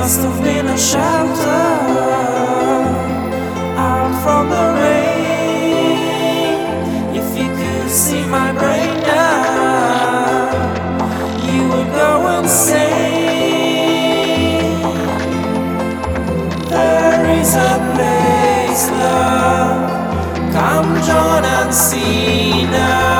must have been a shelter out from the rain. If you could see my brain now, you would go insane. There is a place, love, come join and see now.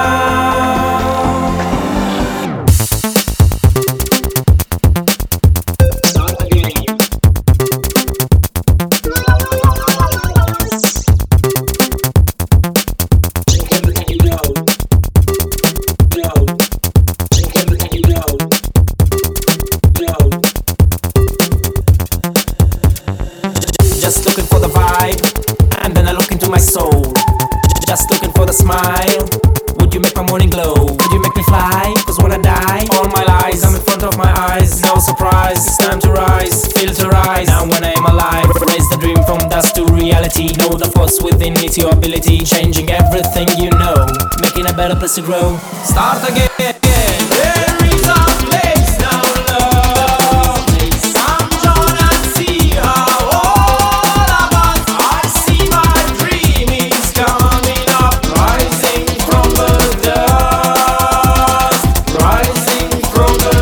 Just looking for the vibe, and then I look into my soul. Just looking for the smile. Would you make my morning glow? Would you make me fly? Cause when I die, all my lies, I'm in front of my eyes. No surprise, it's time to rise, feel to rise. Now when I am alive, raise the dream from dust to reality. Know the force within it's your ability, changing everything you know, making a better place to grow. Start again. There is a place now, love. Come join and see how all of us. I see my dream is coming up, rising from the dust, rising from the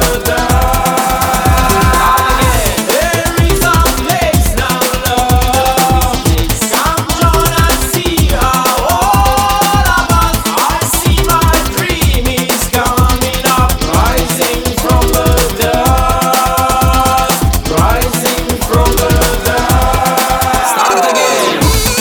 dust. There is a place now, love. Come join and see how all of us. I see my dream is coming up, rising from the dust, rising from the dust. Start again.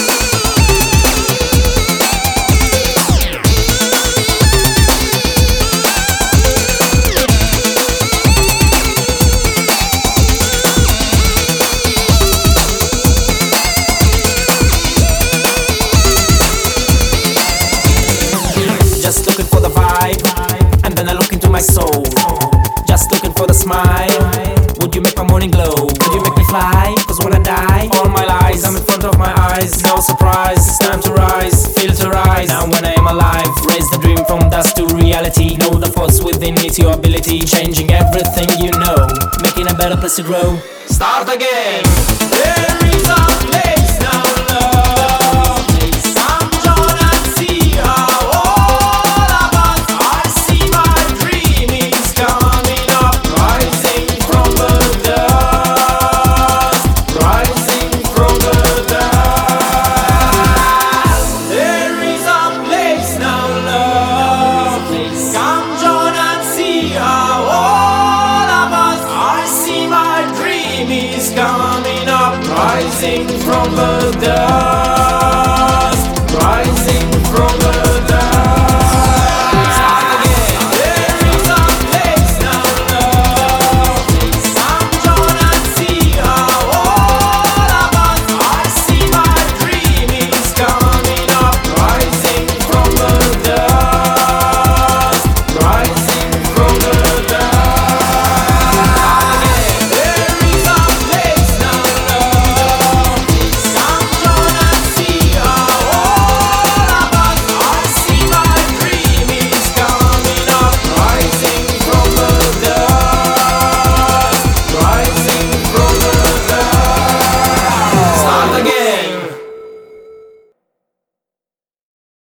Just looking for the vibe, and then I look into my soul. Just looking for the smile. Would you make my morning glow? Would you make me fly? Cause when I die, all my lies, I'm in front of my eyes. No surprise, it's time to rise, feel to rise. Now when I am alive, raise the dream from dust to reality. Know the force within it's your ability, changing everything you know, making a better place to grow. Start again. There is a place now, love. Come join and see how all of us. I see my dream is coming up, rising from the dust, rising from the dust. There is a place now, love. Come join and see how all of us. I see my dream is coming up, rising from the